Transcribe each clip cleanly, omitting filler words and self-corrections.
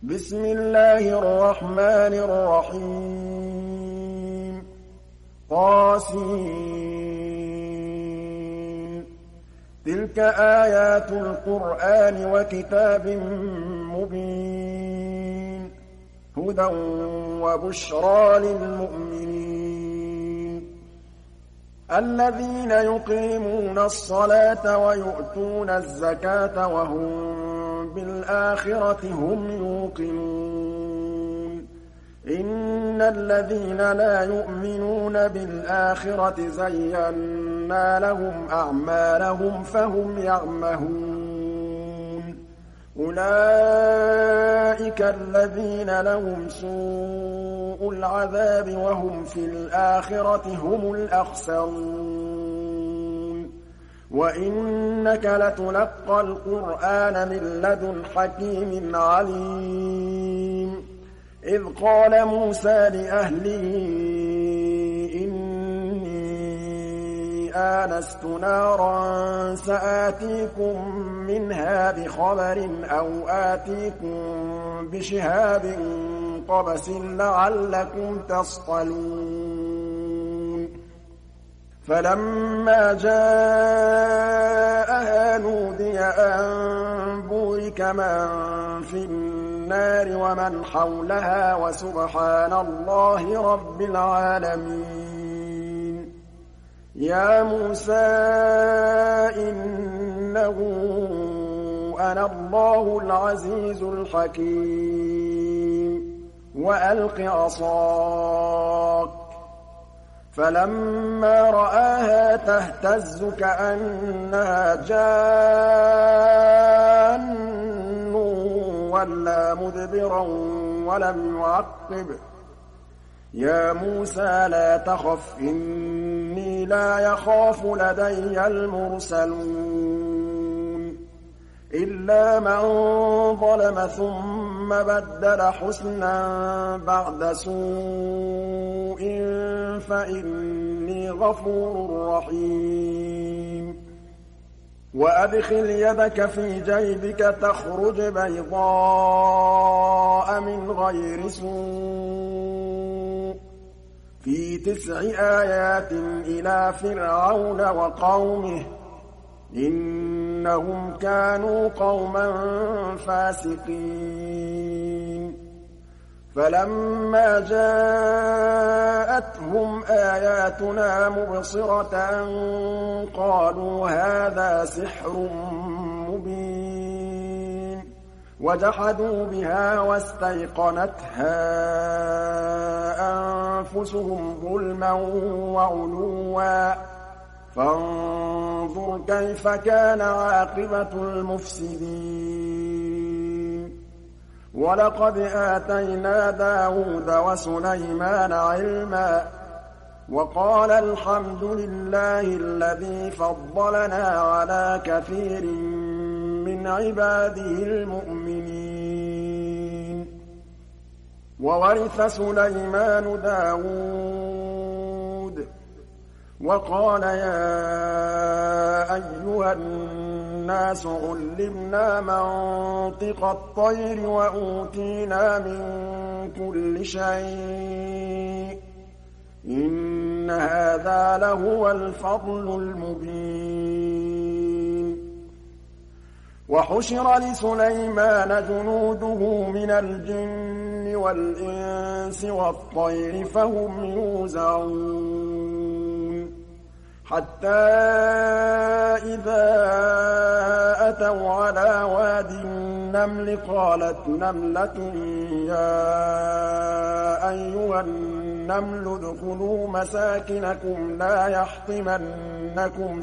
بسم الله الرحمن الرحيم طاسين تلك آيات القرآن وكتاب مبين هدى وبشرى للمؤمنين الذين يقيمون الصلاة ويؤتون الزكاة وهم بالآخرة هم يوقنون إن الذين لا يؤمنون بالآخرة زينا لهم أعمالهم فهم يعمهون أولئك الذين لهم سوء العذاب وهم في الآخرة هم الأخسرون وإنك لتلقى القرآن من لدن حكيم عليم إذ قال موسى لأهله إني آنست نارا سآتيكم منها بخبر أو آتيكم بشهاب قبس لعلكم تصطلون فلما جاءها نودي أن بورك من في النار ومن حولها وسبحان الله رب العالمين يا موسى إنه أنا الله العزيز الحكيم وألق عصاك فلما رآها تهتز كأنها جان ولا مدبرا ولم يعقب يا موسى لا تخف إني لا يخاف لدي المرسلون إلا من ظلم ثم بدل حسنا بعد سوء فإني غفور رحيم وأدخل يدك في جيبك تخرج بيضاء من غير سوء في 9 آيات إلى فرعون وقومه إنهم كانوا قوما فاسقين فلما جاءتهم آياتنا مبصرة قالوا هذا سحر مبين وجحدوا بها واستيقنتها أنفسهم ظلما وعلوا فانظر كيف كان عاقبة المفسدين ولقد آتينا داود وسليمان علما وقال الحمد لله الذي فضلنا على كثير من عباده المؤمنين وورث سليمان داود وقال يا أيها الناس علمنا منطق الطير وأوتينا من كل شيء إن هذا لهو الفضل المبين وحشر لسليمان جنوده من الجن والإنس والطير فهم يوزعون حتى إذا أتوا على واد النمل قالت نملة يا أيها النمل ادخلوا مساكنكم لا يحطمنكم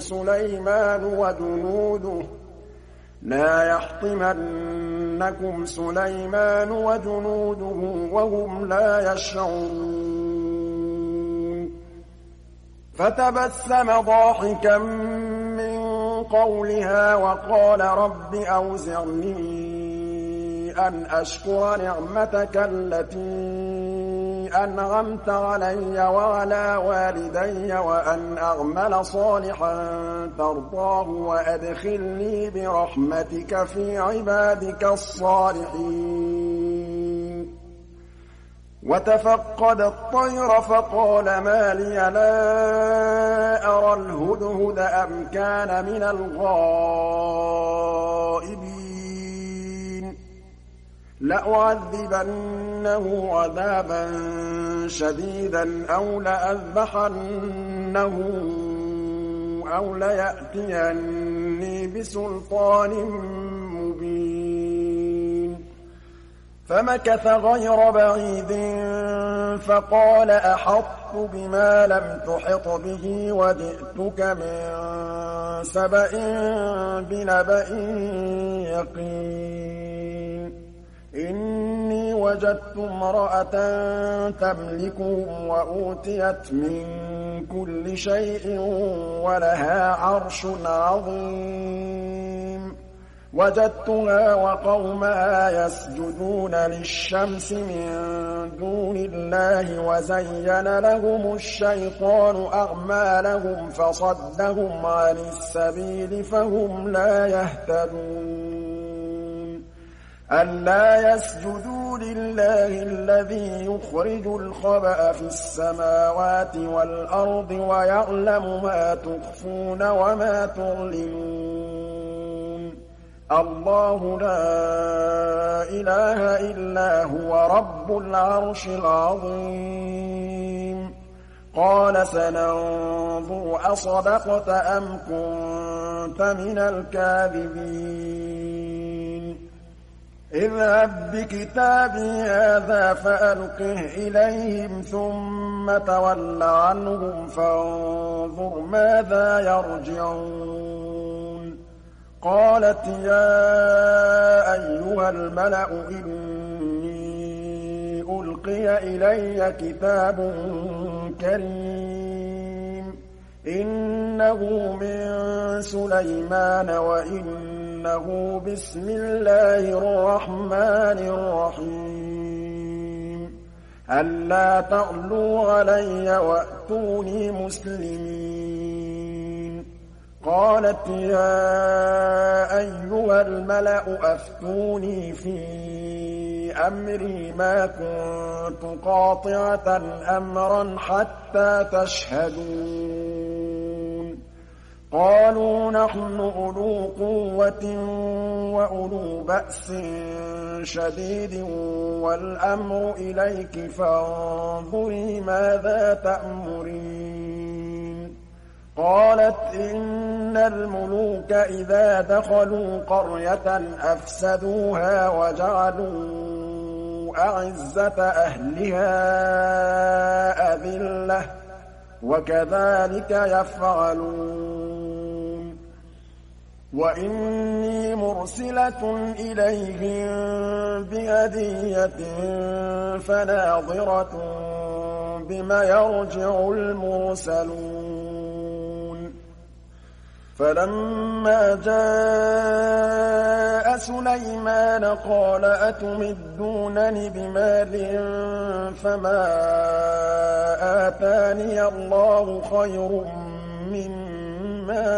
سليمان وجنوده وهم لا يشعرون فتبسم ضاحكا من قولها وقال رب أوزعني أن أشكر نعمتك التي أنعمت علي وعلى والدي وأن أعمل صالحا ترضاه وأدخلني برحمتك في عبادك الصالحين وَتَفَقَّدَ الطَّيْرَ فَقَالَ مَا لِيَ لَا أَرَى الْهُدْهُدَ أَمْ كَانَ مِنَ الْغَائِبِينَ لَأُعَذِّبَنَّهُ عَذَابًا شَدِيدًا أَوْ لَأَذْبَحَنَّهُ أَوْ لَيَأْتِيَنِّي بِسُلْطَانٍ مُّبِينٍ فَمَكَثَ غَيْرَ بَعِيدٍ فَقَالَ أَحَطتُ بِمَا لَمْ تُحِطْ بِهِ وَجِئْتُكَ مِن سَبَإٍ بِنَبَإٍ يَقِينٍ إِنِّي وَجَدتُّ امْرَأَةً تَمْلِكُهُمْ وَأُوتِيَتْ مِن كُلِّ شَيْءٍ وَلَهَا عَرْشٌ عَظِيمٌ وَجَدتُّهَا وَقَوْمَهَا يَسْجُدُونَ لِلشَّمْسِ مِن دُونِ اللَّهِ وَزَيَّنَ لَهُمُ الشَّيْطَانُ أَعْمَالَهُمْ فَصَدَّهُمْ عَنِ السَّبِيلِ فَهُمْ لَا يَهْتَدُونَ أَلَّا يَسْجُدُوا لِلَّهِ الَّذِي يُخْرِجُ الْخَبَءَ فِي السَّمَاوَاتِ وَالْأَرْضِ وَيَعْلَمُ مَا تُخْفُونَ وَمَا تُعْلِنُونَ اللَّهُ لا إِلَٰهَ إِلَّا هُوَ رَبُّ الْعَرْشِ الْعَظِيمِ قَالَ سَنَنظُرُ أَصَدَقْتَ أَمْ كُنتَ مِنَ الْكَاذِبِينَ اذْهَب بِّكِتَابِي هَٰذَا فَأَلْقِهْ إِلَيْهِمْ ثُمَّ تَوَلَّ عَنْهُمْ فَانظُرْ مَاذَا يَرْجِعُونَ قَالَتْ يَا أَيُّهَا الْمَلَأُ إِنِّي أُلْقِيَ إِلَيَّ كِتَابٌ كَرِيمٌ إِنَّهُ مِن سُلَيْمَانَ وَإِنَّهُ بِسْمِ اللَّهِ الرَّحْمَٰنِ الرَّحِيمِ أَلَّا تَعْلُوا عَلَيَّ وَأْتُونِي مُسْلِمِينَ قَالَتْ يَا أَيُّهَا الْمَلَأُ أَفْتُونِي فِي أَمْرِي مَا كُنتُ قَاطِعَةً أَمْرًا حَتَّىٰ تَشْهَدُونَ قَالُوا نَحْنُ أُولُو قُوَّةٍ وَأُولُو بَأْسٍ شَدِيدٍ وَالْأَمْرُ إِلَيْكِ فَانظُرِي مَاذَا تَأْمُرِينَ قَالَتْ إِنَّ الْمُلُوكَ إِذَا دَخَلُوا قَرْيَةً أَفْسَدُوهَا وَجَعَلُوا أَعِزَّةَ أَهْلِهَا أَذِلَّةً ۖ وَكَذَٰلِكَ يَفْعَلُونَ وَإِنِّي مُرْسِلَةٌ إِلَيْهِم بِهَدِيَّةٍ فَنَاظِرَةٌ بِمَ يَرْجِعُ الْمُرْسَلُونَ فَلَمَّا جَاءَ سُلَيْمَانَ قَالَ أَتُمِدُّونَنِ بِمَالٍ فَمَا آتَانِيَ اللَّهُ خَيْرٌ مِّمَّا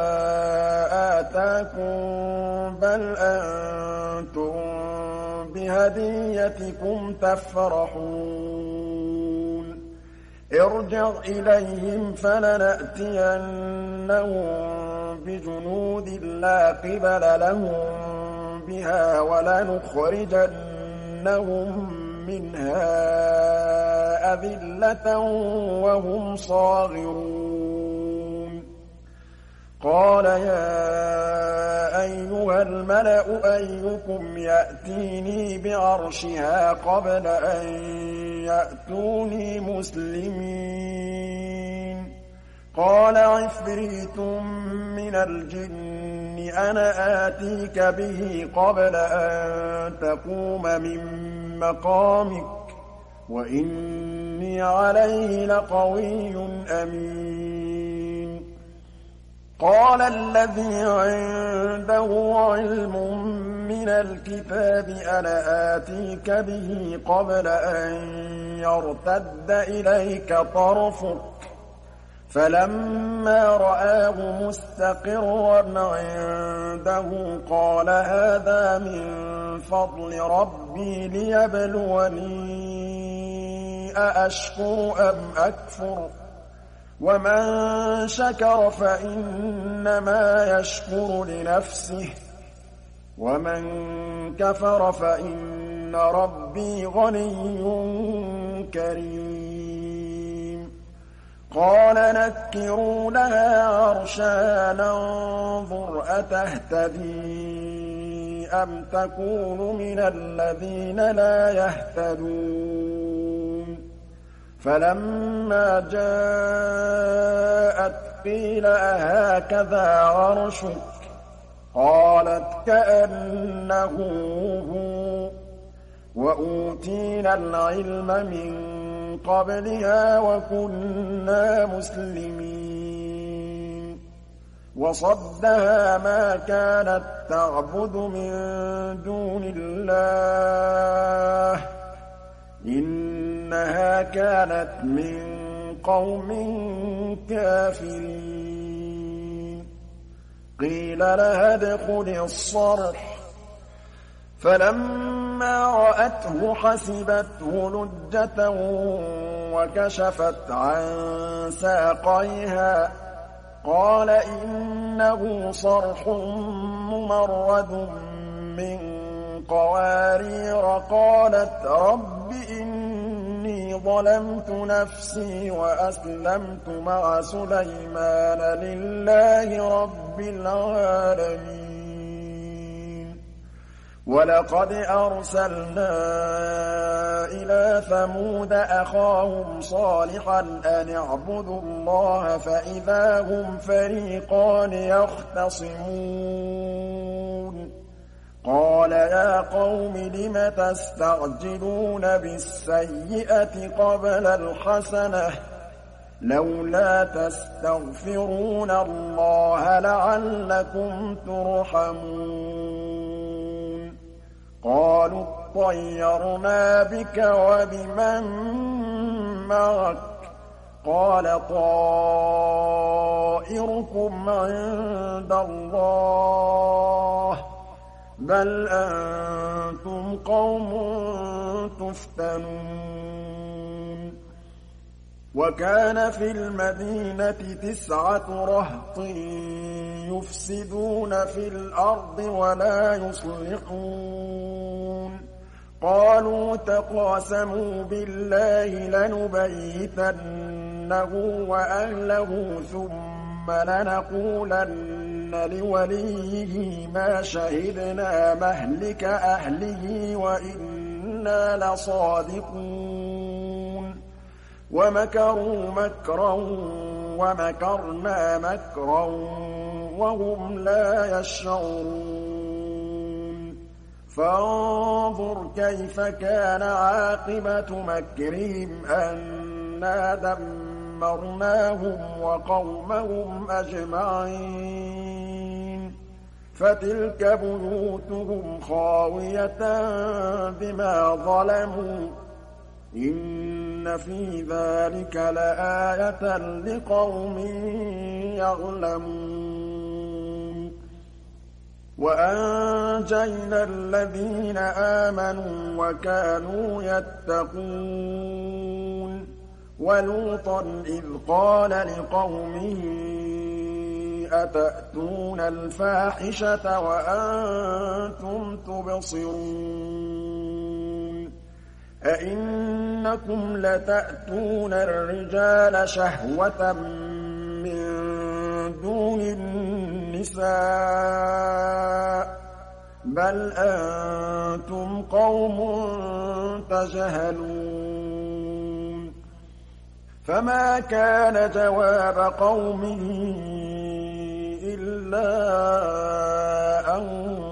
آتَاكُم بَلْ أَنتُم بِهَدِيَّتِكُمْ تَفْرَحُونَ ارْجِعْ إِلَيْهِمْ فَلَنَأْتِيَنَّهُم بِجُنُودٍ لَّا قِبَلَ لَهُم بِهَا وَلَنُخْرِجَنَّهُم مِّنْهَا أَذِلَّةً وَهُمْ صَاغِرُونَ قَالَ يَا أَيُّهَا الْمَلَأُ أَيُّكُمْ يَأْتِينِي بِعَرْشِهَا قَبْلَ أَن يَأْتُونِي مُسْلِمِينَ قَالَ عِفْرِيتٌ مِّنَ الْجِنِّ أَنَا آتِيكَ بِهِ قَبْلَ أَن تَقُومَ مِن مَّقَامِكَ وَإِنِّي عَلَيْهِ لَقَوِيٌّ أَمِينٌ قَالَ الَّذِي عِندَهُ عِلْمٌ مِّنَ الْكِتَابِ أَنَا آتِيكَ بِهِ قَبْلَ أَن يَرْتَدَّ إِلَيْكَ طَرْفُكَ فَلَمَّا رَآهُ مُسْتَقِرًّا عِندَهُ قَالَ هَٰذَا مِن فَضْلِ رَبِّي لِيَبْلُوَنِي أأشكر أم أكفر ومن شكر فإنما يشكر لنفسه ومن كفر فإن ربي غني كريم قال نكروا لها عرشها ننظر أتهتدي أم تكون من الذين لا يهتدون فلما جاءت قيل أهكذا عرشك قالت كأنه هو وأوتينا العلم من قبلها وكنا مسلمين وصدها ما كانت تعبد من دون الله إنها كانت من قوم كافرين قيل لها ادخل الصرح فلما رأته حسبته لجة وكشفت عن ساقيها قال إنه صرح ممرد من قوارير قالت رب إني ظلمت نفسي وأسلمت مع سليمان لله رب العالمين ولقد أرسلنا إلى ثمود أخاهم صالحا أن اعبدوا الله فإذا هم فريقان يختصمون قال يا قوم لم تستعجلون بالسيئة قبل الحسنة لولا تستغفرون الله لعلكم ترحمون قالوا اطيرنا بك وبمن معك قال طائركم عند الله بل أنتم قوم تفتنون وكان في المدينة 9 رهط يفسدون في الأرض ولا يصلحون قالوا تقاسموا بالله لنبيتنه وأهله ثم لنقولن لوليه ما شهدنا مهلك أهله وإنا لصادقون ومكروا مكرا ومكرنا مكرا وهم لا يشعرون فانظر كيف كان عاقبة مكرهم أنا دمرناهم وقومهم أجمعين فتلك بيوتهم خاوية بما ظلموا إن في ذلك لآية لقوم يعلمون وأنجينا الذين آمنوا وكانوا يتقون ولوطا إذ قال لقومه أتأتون الفاحشة وأنتم تبصرون أئنكم لتأتون الرجال شهوة من دون النساء بل أنتم قوم تجهلون فما كان جواب قومه إلا أن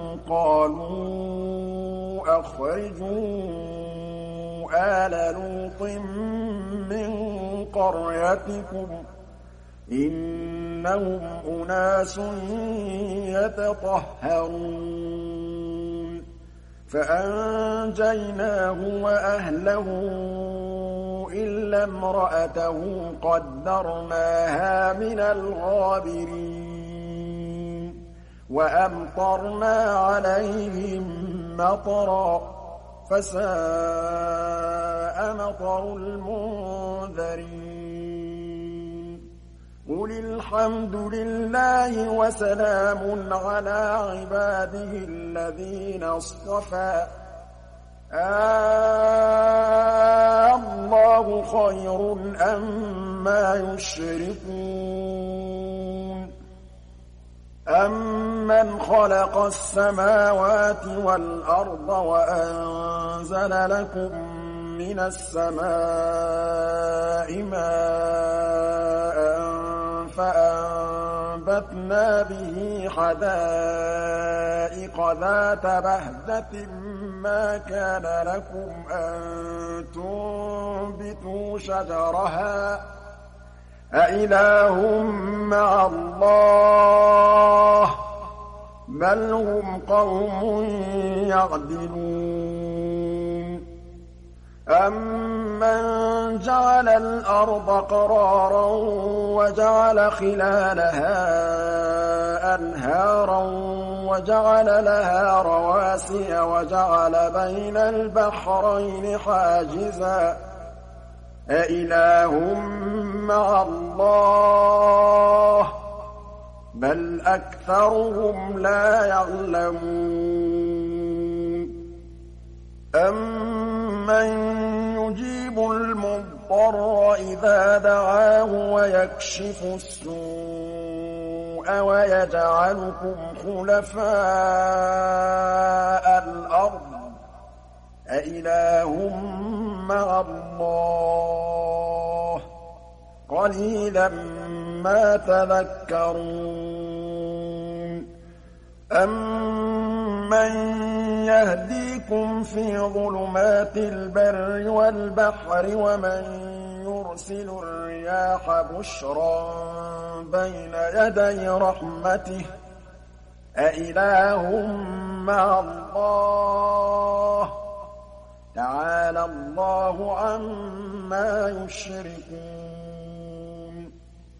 قالوا أخرجوا آل لوط من قريتكم إنهم أناس يتطهرون فأنجيناه وأهله إلا امرأته قدرناها من الغابرين وأمطرنا عليهم مطرا فساء السَّاءَ مَطَرُ الْمُنذَرِينَ قُلِ الْحَمْدُ لِلَّهِ وَسَلَامٌ عَلَىٰ عِبَادِهِ الَّذِينَ اصْطَفَىٰ اللَّهُ خَيْرٌ أَمَّا يُشْرِكُونَ أَمَّنْ خَلَقَ السَّمَاوَاتِ وَالْأَرْضَ وَأَنزَلَ لَكُم مِّنَ السَّمَاءِ مَاءً فَأَنبَتْنَا بِهِ حَدَائِقَ ذَاتَ بَهْجَةٍ مَّا كَانَ لَكُمْ أَن تُنبِتُوا شَجَرَهَا أَإِلَٰهٌ مَّعَ اللَّهِ ۚ بَلْ هُمْ قَوْمٌ يَعْدِلُونَ أَمَّن جَعَلَ الْأَرْضَ قَرَارًا وَجَعَلَ خِلَالَهَا أَنْهَارًا وَجَعَلَ لَهَا رَوَاسِيَ وَجَعَلَ بَيْنَ الْبَحْرَيْنِ حَاجِزًا أَإِلَٰهٌ مَّعَ اللَّهِ ۚ بَلْ أَكْثَرُهُمْ لَا يَعْلَمُونَ أَمَّن يُجِيبُ الْمُضْطَرَّ إِذَا دَعَاهُ وَيَكْشِفُ السُّوءَ وَيَجْعَلُكُمْ خُلَفَاءَ الْأَرْضِ أَإِلَٰهٌ مَّعَ اللَّهِ ۚ قَلِيلًا مَّا تَذَكَّرُونَ أَمَّن يَهْدِيكُمْ فِي ظُلُمَاتِ الْبَرِّ وَالْبَحْرِ وَمَن يُرْسِلُ الرِّيَاحَ بُشْرًا بَيْنَ يَدَيْ رَحْمَتِهِ أَإِلَٰهٌ مَّعَ اللَّهِ ۚ تَعَالَى اللَّهُ عَمَّا يُشْرِكُونَ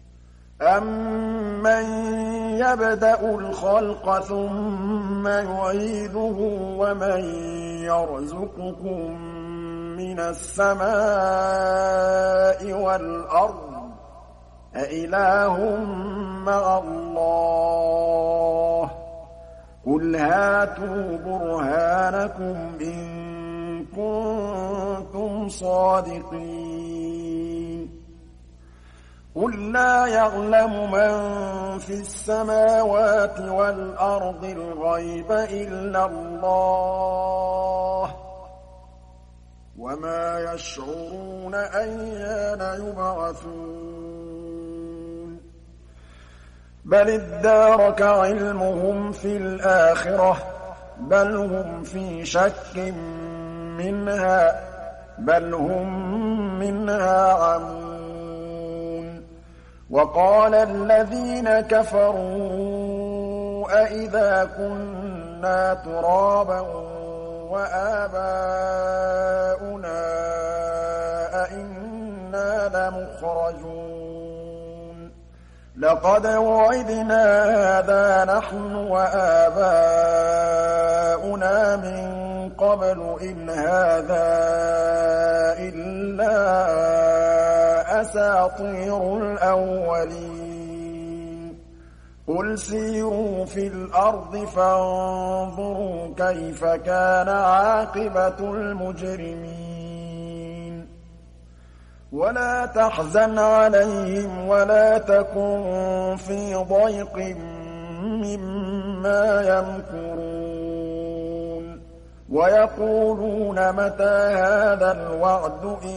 أَمَّن يَبْدَأُ الْخَلْقَ ثُمَّ يُعِيدُهُ وَمَن يَرْزُقُكُم مِّنَ السَّمَاءِ وَالْأَرْضِ أَإِلَٰهٌ مَّعَ اللَّهِ ۚ قُلْ هَاتُوا بُرْهَانَكُمْ إِن كُنتُمْ صَادِقِينَ قُل لَّا يَعْلَمُ مَن فِي السَّمَاوَاتِ وَالْأَرْضِ الْغَيْبَ إِلَّا اللَّهُ ۚ وَمَا يَشْعُرُونَ أَيَّانَ يُبْعَثُونَ بَلِ ادَّارَكَ عِلْمُهُمْ فِي الْآخِرَةِ ۚ بَلْ هُمْ فِي شَكٍّ مِّنْهَا ۖ بَلْ هُم مِّنْهَا عَمُونَ وَقَالَ الَّذِينَ كَفَرُوا أَإِذَا كُنَّا تُرَابًا وَآبَاؤُنَا أَإِنَّا لَمُخْرَجُونَ لَقَدْ وُعِدْنَا هَٰذَا نَحْنُ وَآبَاؤُنَا مِن قَبْلُ إِنْ هَٰذَا إِلَّا أَسَاطِيرُ الْأَوَّلِينَ قُلْ سِيرُوا فِي الْأَرْضِ فَانظُرُوا كَيْفَ كَانَ عَاقِبَةُ الْمُجْرِمِينَ وَلَا تَحْزَنْ عَلَيْهِمْ وَلَا تَكُن فِي ضَيْقٍ مِّمَّا يَمْكُرُونَ وَيَقُولُونَ مَتَىٰ هَٰذَا الْوَعْدُ إِن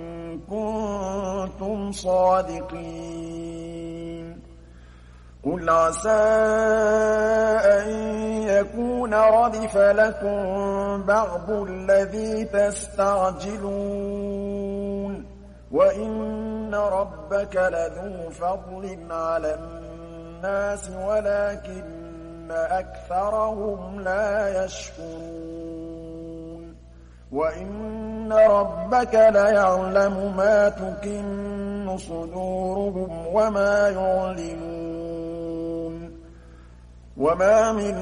كُنتُمْ صَادِقِينَ قُلْ عَسَىٰ أَن يَكُونَ رَدِفَ لَكُم بَعْضُ الَّذِي تَسْتَعْجِلُونَ وَإِنَّ رَبَّكَ لَذُو فَضْلٍ عَلَى النَّاسِ وَلَٰكِنَّ أَكْثَرَهُمْ لَا يَشْكُرُونَ وَإِنَّ رَبَّكَ لَيَعْلَمُ مَا تُكِنُّ صُدُورُهُمْ وَمَا يُعْلِنُونَ وَمَا مِنْ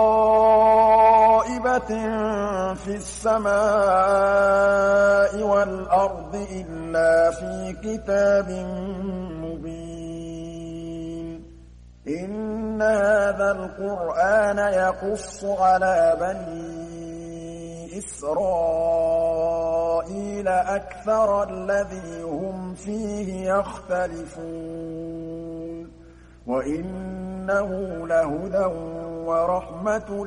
غَائِبَةٍ فِي السَّمَاءِ وَالْأَرْضِ إِلَّا فِي كِتَابٍ مُّبِينٍ إِنَّ هَٰذَا الْقُرْآنَ يَقُصُّ عَلَىٰ بَنِي إِسْرَائِيلَ أَكْثَرَ الَّذِي هُمْ فِيهِ يَخْتَلِفُونَ وَإِنَّهُ لَهُدًى وَرَحْمَةٌ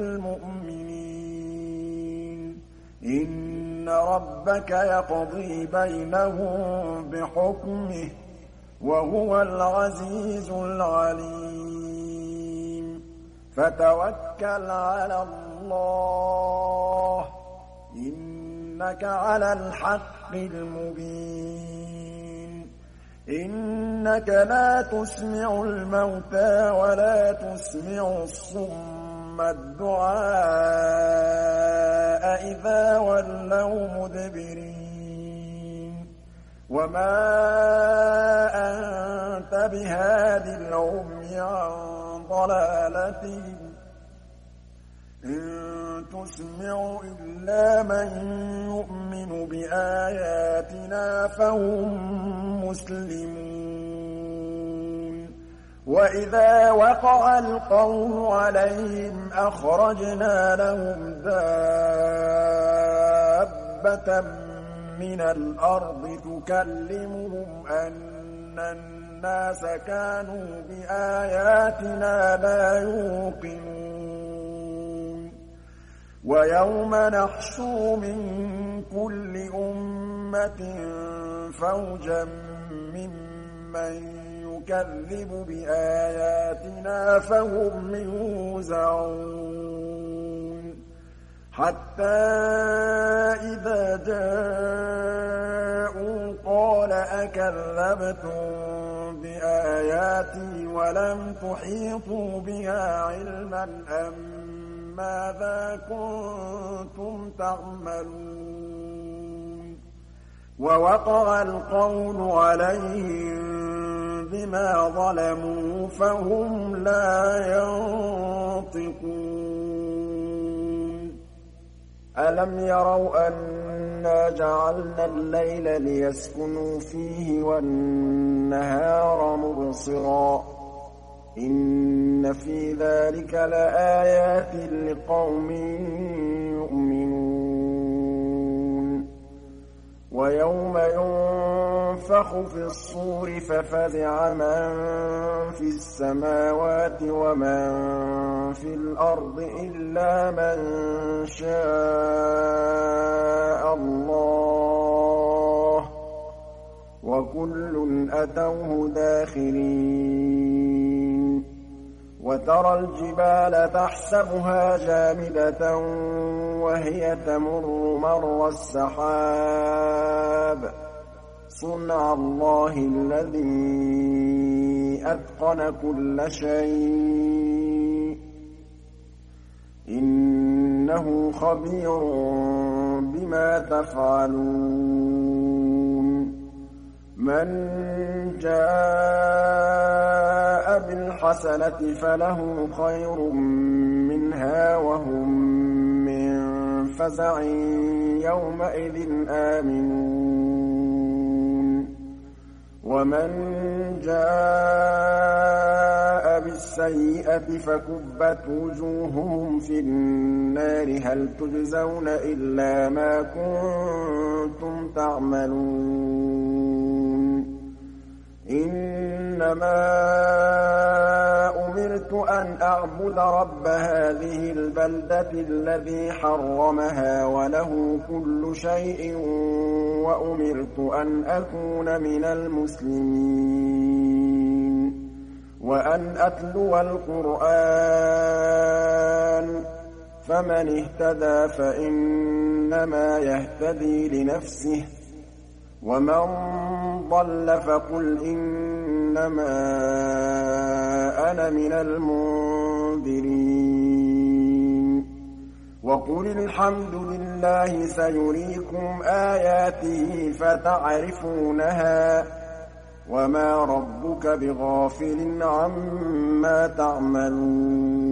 لِّلْمُؤْمِنِينَ إِنَّ رَبَّكَ يَقْضِي بَيْنَهُم بِحُكْمِهِ ۚ وَهُوَ الْعَزِيزُ الْعَلِيمُ فَتَوَكَّلْ عَلَى اللَّهِ ۖ إِنَّكَ عَلَى الْحَقِّ الْمُبِينِ إِنَّكَ لَا تُسْمِعُ الْمَوْتَىٰ وَلَا تُسْمِعُ الصُّمَّ الدُّعَاءَ إِذَا وَلَّوْا مُدْبِرِينَ وَمَا أَنتَ بِهَادِ الْعُمْيِ عَن ضَلَالَتِهِمْ ۖ إِن تُسْمِعُ إِلَّا مَن يُؤْمِنُ بِآيَاتِنَا فَهُم مُّسْلِمُونَ وَإِذَا وَقَعَ الْقَوْلُ عَلَيْهِمْ أَخْرَجْنَا لَهُمْ دَابَّةً مِّنَ الْأَرْضِ تُكَلِّمُهُمْ أَنَّ النَّاسَ كَانُوا بِآيَاتِنَا لَا يُوقِنُونَ وَيَوْمَ نَحْشُرُ مِن كُلِّ أُمَّةٍ فَوْجًا مِّمَّن يُكَذِّبُ بِآيَاتِنَا فَهُمْ يُوزَعُونَ حَتَّىٰ إِذَا جَاءُوا قَالَ أَكَذَّبْتُم بِآيَاتِي وَلَمْ تُحِيطُوا بِهَا عِلْمًا أَم مَّاذَا كُنتُمْ تَعْمَلُونَ وَوَقَعَ الْقَوْلُ عَلَيْهِم بِمَا ظَلَمُوا فَهُمْ لَا يَنطِقُونَ أَلَمْ يَرَوْا أَنَّا جَعَلْنَا اللَّيْلَ لِيَسْكُنُوا فِيهِ وَالنَّهَارَ مُبْصِرًا إِنَّ فِي ذَٰلِكَ لَآيَاتٍ لِّقَوْمٍ يُؤْمِنُونَ وَيَوْمَ يُنفَخُ فِي الصُّورِ فَفَزِعَ مَن فِي السَّمَاوَاتِ وَمَن فِي الْأَرْضِ إِلَّا مَن شَاءَ اللَّهُ ۚ وَكُلٌّ أَتَوْهُ دَاخِرِينَ وَتَرَى الْجِبَالَ تَحْسَبُهَا جَامِدَةً وَهِيَ تَمُرُّ مَرَّ السَّحَابِ ۚ صُنْعَ اللَّهِ الَّذِي أَتْقَنَ كُلَّ شَيْءٍ ۚ إِنَّهُ خَبِيرٌ بِمَا تَفْعَلُونَ مَن جَاءَ بِالْحَسَنَةِ فَلَهُ خَيْرٌ مِّنْهَا وَهُم مِّن فَزَعٍ يَوْمَئِذٍ آمِنُونَ وَمَن جَاءَ بِالسَّيِّئَةِ فَكُبَّتْ وُجُوهُهُمْ فِي النَّارِ هَلْ تُجْزَوْنَ إِلَّا مَا كُنتُمْ تَعْمَلُونَ إِنَّمَا أُمِرْتُ أَنْ أَعْبُدَ رَبَّ هَٰذِهِ الْبَلْدَةِ الَّذِي حَرَّمَهَا وَلَهُ كُلُّ شَيْءٍ وَأُمِرْتُ أَنْ أَكُونَ مِنَ الْمُسْلِمِينَ وَأَنْ أَتْلُوَ الْقُرْآنَ فَمَنِ اهْتَدَىٰ فَإِنَّمَا يَهْتَدِي لِنَفْسِهِ وَمَن ضَلَّ فَقُلْ إِنَّمَا أَنَا مِنَ الْمُنذِرِينَ وَقُلِ الْحَمْدُ لِلَّهِ سَيُرِيكُمْ آيَاتِهِ فَتَعْرِفُونَهَا ۚ وَمَا رَبُّكَ بِغَافِلٍ عَمَّا تَعْمَلُونَ